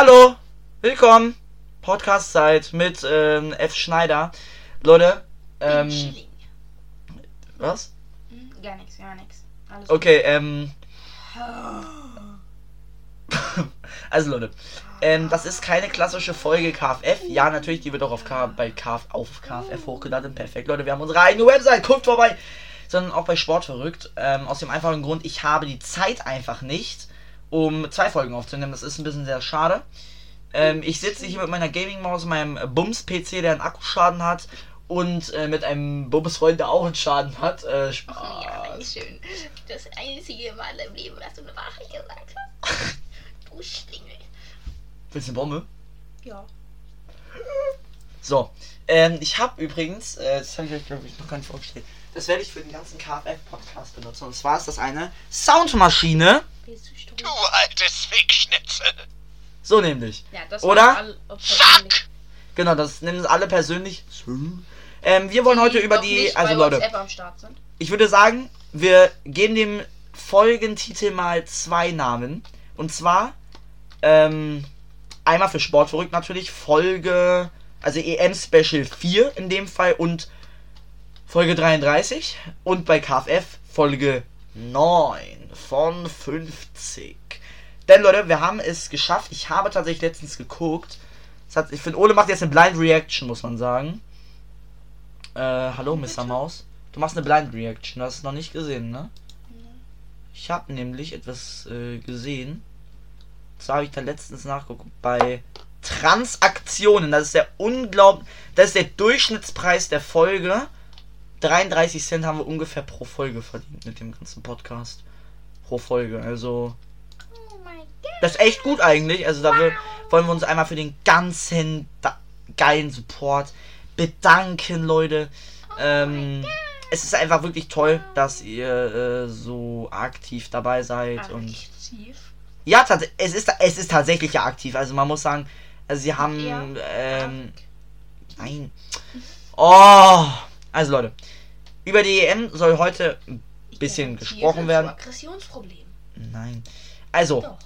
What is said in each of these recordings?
Hallo, willkommen. Podcast-Zeit mit F. Schneider. Leute, was? Gar nichts. Alles Okay, also Leute, das ist keine klassische Folge KFF. Ja, natürlich, die wird auch auf KFF hochgeladen. Perfekt, Leute, wir haben unsere eigene Website, guckt vorbei. Sondern auch bei Sportverrückt. Aus dem einfachen Grund, ich habe die Zeit einfach nicht, um 2 Folgen aufzunehmen. Das ist ein bisschen sehr schade. Ich sitze hier mit meiner Gaming-Maus, meinem Bums-PC, der einen Akkuschaden hat, und mit einem Bums-Freund, der auch einen Schaden hat. Spaß. Oh ja, schön. Das einzige Mal im Leben, dass du eine Wahrheit gesagt hast. Du Schlingel. Willst du eine Bombe? Ja. So, ich habe übrigens, das habe ich euch glaube ich noch gar nicht vorgestellt, das werde ich für den ganzen KFF-Podcast benutzen. Und zwar ist das eine Soundmaschine. Du altes Fickschnitzel. So nämlich. Ja, das oder? Fuck! Genau, das nehmen alle persönlich. Wir wollen heute über die, also Leute, am Start sind. ich würde sagen, wir geben dem Folgentitel mal 2 Namen. Und zwar, einmal für Sportverrückt natürlich, Folge, also EM Special 4 in dem Fall und Folge 33. Und bei KFF Folge 9 von 50. Denn Leute, wir haben es geschafft. Ich habe tatsächlich letztens geguckt. Ich finde, Ole macht jetzt eine Blind Reaction, muss man sagen. Hallo, Mr. Maus. Du machst eine Blind Reaction. Du hast es noch nicht gesehen, ne? Ich habe nämlich etwas gesehen. Das habe ich dann letztens nachgeguckt. Bei Transaktionen. Das ist das ist der Durchschnittspreis der Folge. 33 Cent haben wir ungefähr pro Folge verdient mit dem ganzen Podcast. Pro Folge. Also, das ist echt gut eigentlich. Also da wollen wir uns einmal für den ganzen geilen Support bedanken, Leute. Es ist einfach wirklich toll, dass ihr so aktiv dabei seid. Und ja, es ist tatsächlich ja aktiv. Also man muss sagen, also sie haben nein. Oh, also Leute, über die EM soll heute ein bisschen gesprochen werden. Aggressionsproblem. Nein. Also, Doch.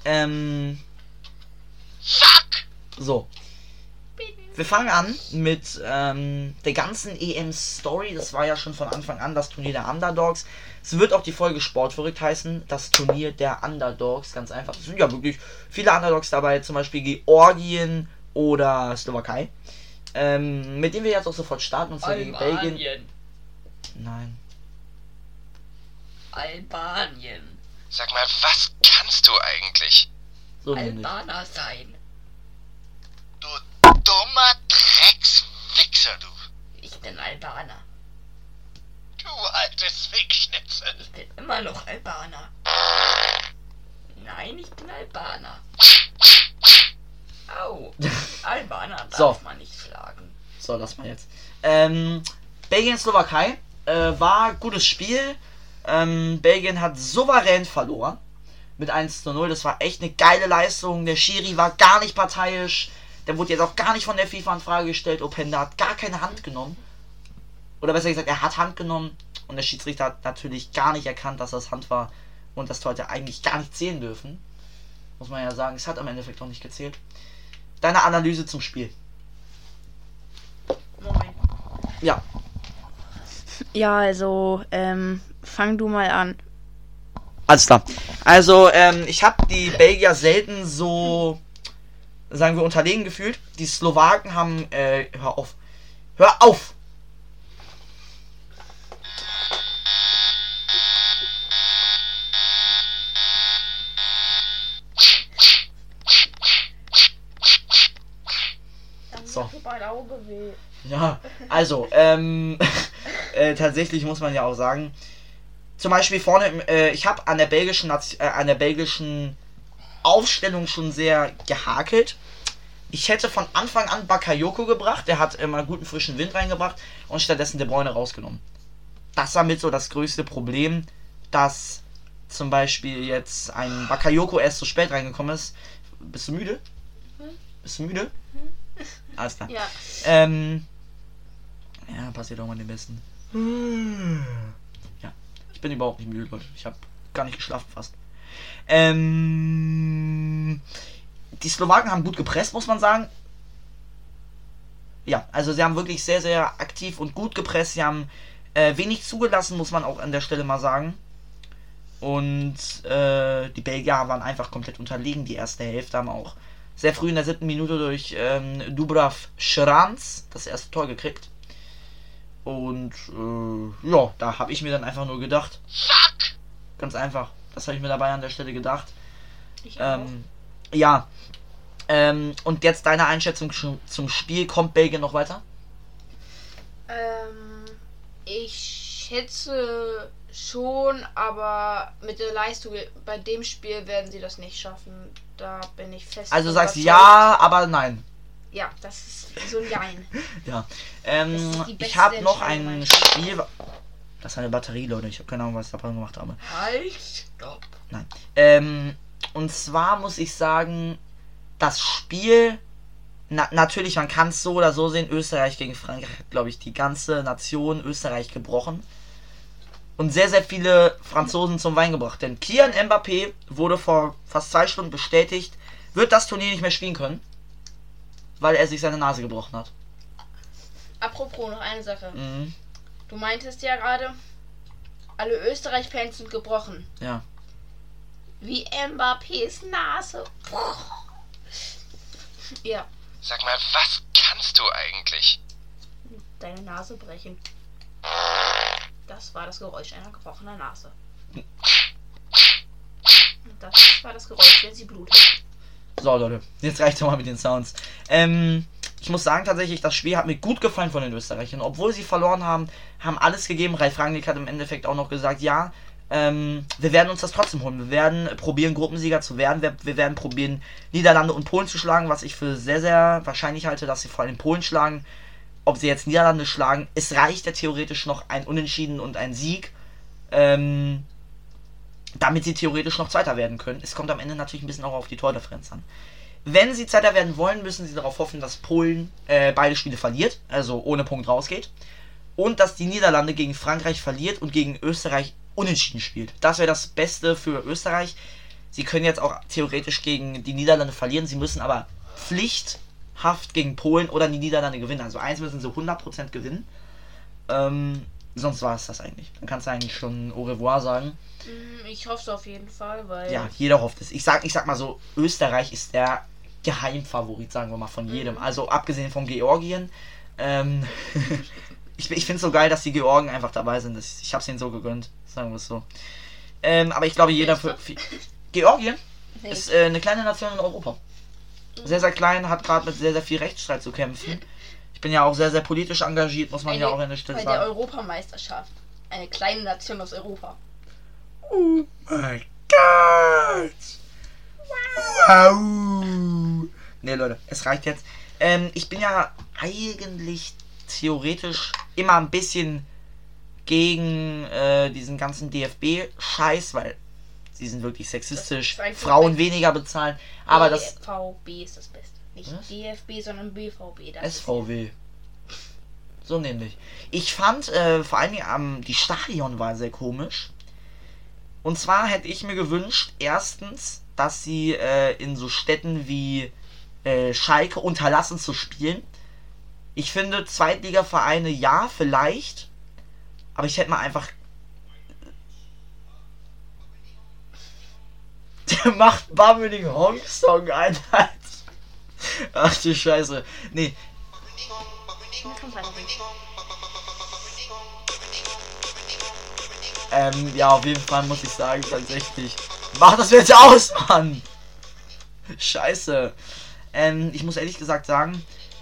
Fuck! So. Wir fangen an mit der ganzen EM-Story. Das war ja schon von Anfang an das Turnier der Underdogs. Es wird auch die Folge Sportverrückt heißen. Das Turnier der Underdogs. Ganz einfach. Es sind ja wirklich viele Underdogs dabei. Zum Beispiel Georgien oder Slowakei. Mit denen wir jetzt auch sofort starten. Und zwar gegen Belgien. Nein. Albanien. Sag mal, was kannst du eigentlich? So nämlich. Albaner sein. Du dummer Dreckswichser, du. Ich bin Albaner. Du altes Fickschnitzel. Ich bin immer noch Albaner. Nein, ich bin Albaner. Au. Albaner darf man nicht schlagen. So, lass mal jetzt. Belgien, Slowakei. War gutes Spiel. Belgien hat souverän verloren. Mit 1:0. Das war echt eine geile Leistung. Der Schiri war gar nicht parteiisch. Der wurde jetzt auch gar nicht von der FIFA in Frage gestellt. Openda hat gar keine Hand genommen. Oder besser gesagt, er hat Hand genommen. Und der Schiedsrichter hat natürlich gar nicht erkannt, dass das Hand war. Und das Tor hätte eigentlich gar nicht zählen dürfen. Muss man ja sagen. Es hat am Endeffekt auch nicht gezählt. Deine Analyse zum Spiel. Moin. Ja. Ja, also, fang du mal an. Alles klar. Also, ich habe die Belgier selten so, sagen wir, unterlegen gefühlt. Die Slowaken haben, hör auf. Hör auf! So. Ja, also, tatsächlich muss man ja auch sagen, zum Beispiel vorne, ich habe an der belgischen Aufstellung schon sehr gehakelt. Ich hätte von Anfang an Bakayoko gebracht, der hat immer guten frischen Wind reingebracht und stattdessen De Bruyne rausgenommen. Das war mit so das größte Problem, dass zum Beispiel jetzt ein Bakayoko erst so spät reingekommen ist. Bist du müde? Bist du müde? Alles klar. Ja. Ja, passiert auch mal den Besten. Ja, ich bin überhaupt nicht müde, Leute. Ich habe gar nicht geschlafen fast. Die Die Slowaken haben gut gepresst, muss man sagen. Ja, also sie haben wirklich sehr, sehr aktiv und gut gepresst. Sie haben wenig zugelassen, muss man auch an der Stelle mal sagen. Und die Belgier waren einfach komplett unterlegen. Die erste Hälfte haben auch sehr früh in der 7. Minute durch Dubrav Schranz das erste Tor gekriegt. Und ja, da habe ich mir dann einfach nur gedacht. Fuck! Ganz einfach. Das habe ich mir dabei an der Stelle gedacht. Ich auch. Ja. Und jetzt deine Einschätzung zum Spiel. Kommt Belgien noch weiter? Ich schätze schon, aber mit der Leistung bei dem Spiel werden sie das nicht schaffen. Da bin ich fest. Also von sagst du überzeugt. ja, aber nein. Ja, das ist so ein Jein. Ja. ist die Ich beste habe noch Entscheidung, ein mein Spiel. Das ist eine Batterie, Leute. Ich habe keine Ahnung, was ich dabei gemacht habe. Halt, stopp. Nein. Und zwar muss ich sagen, das Spiel. Natürlich, man kann es so oder so sehen. Österreich gegen Frankreich hat, glaube ich, die ganze Nation Österreich gebrochen. Und sehr, sehr viele Franzosen zum Wein gebracht. Denn Kylian Mbappé wurde vor fast 2 Stunden bestätigt, wird das Turnier nicht mehr spielen können, weil er sich seine Nase gebrochen hat. Apropos, noch eine Sache. Mhm. Du meintest ja gerade, alle Österreich-Fans sind gebrochen. Ja. Wie Mbappés Nase. Ja, Sag mal, was kannst du eigentlich? deine Nase brechen. Das war das Geräusch einer gebrochenen Nase. Das war das Geräusch, wenn sie blutet. So, Leute, jetzt reicht's doch mal mit den Sounds. Ich muss sagen, tatsächlich, das Spiel hat mir gut gefallen von den Österreichern. Obwohl sie verloren haben, haben alles gegeben. Ralf Rangnick hat im Endeffekt auch noch gesagt, ja, wir werden uns das trotzdem holen. Wir werden probieren, Gruppensieger zu werden. Wir werden probieren, Niederlande und Polen zu schlagen, was ich für sehr, sehr wahrscheinlich halte, dass sie vor allem Polen schlagen. Ob sie jetzt Niederlande schlagen, es reicht ja theoretisch noch ein Unentschieden und ein Sieg, damit sie theoretisch noch Zweiter werden können. Es kommt am Ende natürlich ein bisschen auch auf die Tordifferenz an. Wenn sie Zweiter werden wollen, müssen sie darauf hoffen, dass Polen beide Spiele verliert, also ohne Punkt rausgeht. Und dass die Niederlande gegen Frankreich verliert und gegen Österreich unentschieden spielt. Das wäre das Beste für Österreich. Sie können jetzt auch theoretisch gegen die Niederlande verlieren, sie müssen aber pflichthaft gegen Polen oder die Niederlande gewinnen. Also eins müssen sie 100% gewinnen. Sonst war es das eigentlich. Dann kannst du eigentlich schon au revoir sagen. Ich hoffe es auf jeden Fall, weil... Ja, jeder hofft es. Ich sag mal so, Österreich ist der Geheimfavorit, sagen wir mal, von jedem. Also abgesehen von Georgien. Ich finde es so geil, dass die Georgen einfach dabei sind. Ich habe es ihnen so gegönnt, sagen wir es so. Aber ich glaube, jeder für Georgien Nee. ist eine kleine Nation in Europa. Sehr, sehr klein, hat gerade mit sehr, sehr viel Rechtsstreit zu kämpfen. Ich bin ja auch sehr, sehr politisch engagiert, muss man ja auch an der Stelle Bei der sagen. Europameisterschaft. Eine kleine Nation aus Europa. Oh mein Gott! Wow! Ne, Leute, es reicht jetzt. Ich bin ja eigentlich theoretisch immer ein bisschen gegen diesen ganzen DFB-Scheiß, weil sie sind wirklich sexistisch, Das ist Frauen weniger bezahlen, aber das BVB ist das Beste. Nicht Was? DFB, sondern BVB. Das SVW. So nämlich. Ich fand vor allen Dingen die Stadion war sehr komisch. Und zwar hätte ich mir gewünscht, erstens, dass sie in so Städten wie Schalke unterlassen zu spielen. Ich finde, Zweitligavereine ja, vielleicht. Aber ich hätte mal einfach... Der macht Bubbling Hong Song, Alter. Ach du Scheiße. Nee. Ja, auf jeden Fall muss ich sagen, tatsächlich. Mach das jetzt aus, Mann! Scheiße. Ich muss ehrlich gesagt sagen,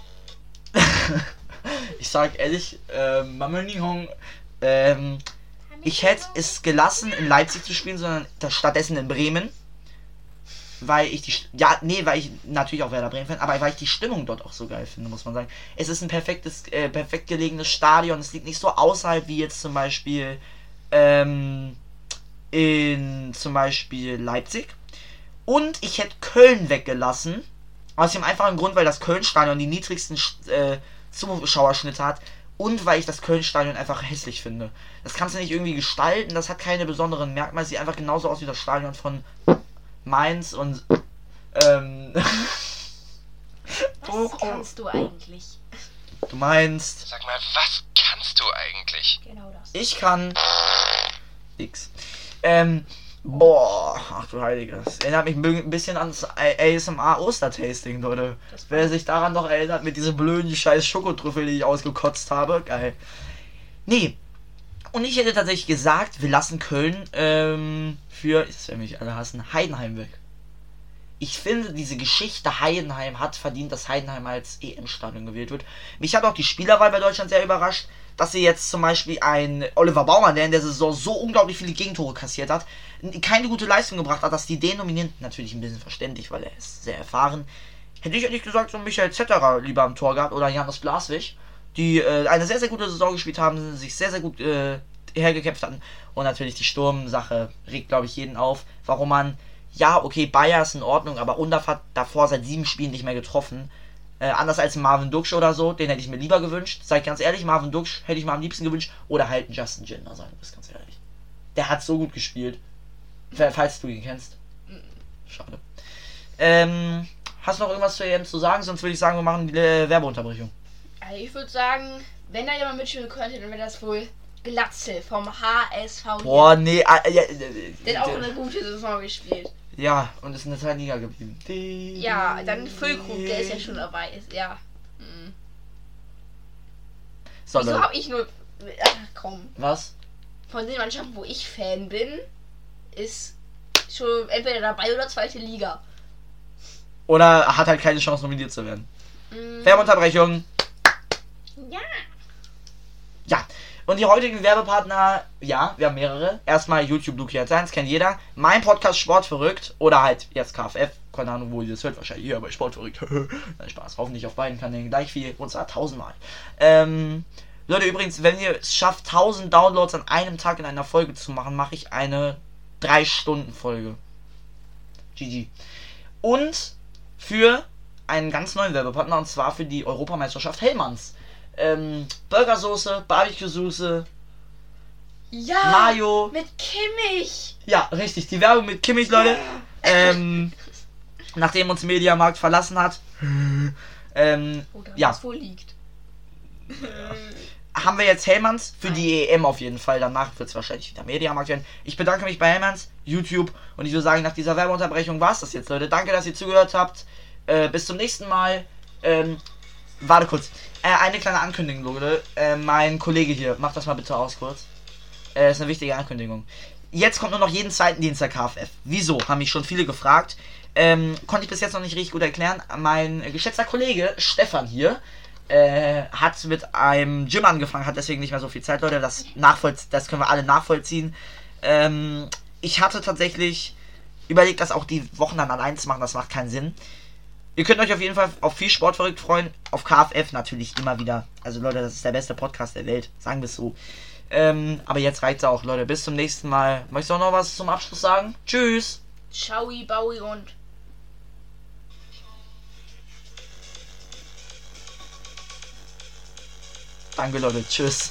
ich sag ehrlich, Mamelnihong, ich hätte es gelassen, in Leipzig zu spielen, sondern stattdessen in Bremen. Weil ich weil ich natürlich auch Werder Bremen Fan, aber weil ich die Stimmung dort auch so geil finde, muss man sagen. Es ist ein perfekt gelegenes Stadion, es liegt nicht so außerhalb wie jetzt zum Beispiel in zum Beispiel Leipzig. Und ich hätte Köln weggelassen. Aus dem einfachen Grund, weil das Köln-Stadion die niedrigsten Zuschauerschnitte hat. Und weil ich das Köln-Stadion einfach hässlich finde. Das kannst du nicht irgendwie gestalten, das hat keine besonderen Merkmale. Sieht einfach genauso aus wie das Stadion von Mainz und Was kannst du eigentlich? Du meinst, Sag mal, was kannst du eigentlich? Genau das. ich kann X. Boah, ach du Heilige. Das erinnert mich ein bisschen ans ASMR Ostertasting, Leute. Wer sich daran noch erinnert, mit diesem blöden scheiß Schokotrüffel, die ich ausgekotzt habe. Geil. Nee. Und ich hätte tatsächlich gesagt, wir lassen Köln für, das werden mich alle hassen, Heidenheim weg. Ich finde, diese Geschichte Heidenheim hat verdient, dass Heidenheim als EM-Stadion gewählt wird. Mich hat auch die Spielerwahl bei Deutschland sehr überrascht, dass sie jetzt zum Beispiel ein Oliver Baumann, der in der Saison so unglaublich viele Gegentore kassiert hat, keine gute Leistung gebracht hat, dass die den nominieren. Natürlich ein bisschen verständlich, weil er ist sehr erfahren. Hätte ich ehrlich gesagt so Michael Zetterer lieber am Tor gehabt oder Janis Blaswig, die eine sehr, sehr gute Saison gespielt haben, sich sehr, sehr gut hergekämpft hatten. Und natürlich die Sturmsache regt, glaube ich, jeden auf, warum man, ja, okay, Bayer ist in Ordnung, aber Undaf hat davor seit 7 Spielen nicht mehr getroffen. Anders als Marvin Duksch oder so, den hätte ich mir lieber gewünscht. Sag ich ganz ehrlich, Marvin Duksch hätte ich mir am liebsten gewünscht. Oder halt einen Justin Gender, sagen wir es ganz ehrlich. Der hat so gut gespielt. Falls du ihn kennst. Schade. Hast du noch irgendwas zu EM zu sagen? Sonst würde ich sagen, wir machen die Werbeunterbrechung. Also ich würde sagen, wenn da jemand mitspielen könnte, dann wäre das wohl Glatzel vom HSV. Boah, nee. Der hat auch eine gute Saison gespielt. Ja, und ist in der zweiten Liga geblieben. Ja, dann Füllkrug, der ist ja schon dabei. Ja. So, Wieso Leute. habe ich nur... Ach komm. Was? Von den Mannschaften, wo ich Fan bin, ist schon entweder dabei oder zweite Liga. Oder hat halt keine Chance, nominiert zu werden. Werbeunterbrechung. Ja. Ja. Und die heutigen Werbepartner, ja, wir haben mehrere. Erstmal YouTube Luki 1, kennt jeder. Mein Podcast Sportverrückt oder halt jetzt KFF, keine Ahnung, wo ihr das hört, wahrscheinlich hier bei Sportverrückt. Nein, Spaß, hoffentlich auf beiden Kanälen gleich viel, und zwar 1000-mal. Leute, übrigens, wenn ihr es schafft, 1000 Downloads an einem Tag in einer Folge zu machen, mache ich eine 3-Stunden-Folge. GG. Und für einen ganz neuen Werbepartner, und zwar für die Europameisterschaft Hellmanns. Burgersoße, Barbecue-Soße, Ja, Mayo. mit Kimmich. Ja, richtig, die Werbung mit Kimmich, Leute. Nachdem uns Mediamarkt verlassen hat. Oder Ja. was wohl liegt. Haben wir jetzt Hellmanns für die EM auf jeden Fall. Danach wird es wahrscheinlich wieder Mediamarkt werden. Ich bedanke mich bei Hellmanns, YouTube. Und ich würde sagen, nach dieser Werbeunterbrechung war es das jetzt, Leute. Danke, dass ihr zugehört habt. Bis zum nächsten Mal. Warte kurz. Eine kleine Ankündigung, Leute. Mein Kollege hier, mach das mal bitte aus kurz. Ist eine wichtige Ankündigung. Jetzt kommt nur noch jeden zweiten Dienstag KFF. Wieso? Haben mich schon viele gefragt. Konnte ich bis jetzt noch nicht richtig gut erklären. Mein geschätzter Kollege Stefan hier hat mit einem Gym angefangen, hat deswegen nicht mehr so viel Zeit, Leute. Das können wir alle nachvollziehen. Ich hatte tatsächlich überlegt, das auch die Wochen dann allein zu machen. Das macht keinen Sinn. Ihr könnt euch auf jeden Fall auf viel Sportverrückt freuen. Auf KFF natürlich immer wieder. Also Leute, das ist der beste Podcast der Welt. Sagen wir es so. Aber jetzt reicht's auch, Leute. Bis zum nächsten Mal. Möchtest du auch noch was zum Abschluss sagen? Tschüss. Ciao, Baui und... Danke, Leute. Tschüss.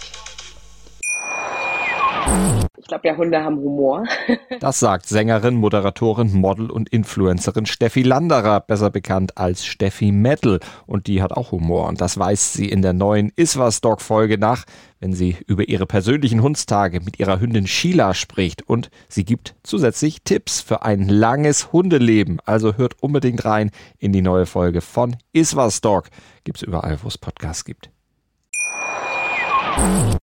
Ich glaube ja, Hunde haben Humor. Das sagt Sängerin, Moderatorin, Model und Influencerin Steffi Landerer, besser bekannt als Steffi Metal. Und die hat auch Humor. Und das weist sie in der neuen Iswas-Dog-Folge nach, wenn sie über ihre persönlichen Hundstage mit ihrer Hündin Sheila spricht. Und sie gibt zusätzlich Tipps für ein langes Hundeleben. Also hört unbedingt rein in die neue Folge von Iswas-Dog. Gibt's überall, wo es Podcasts gibt.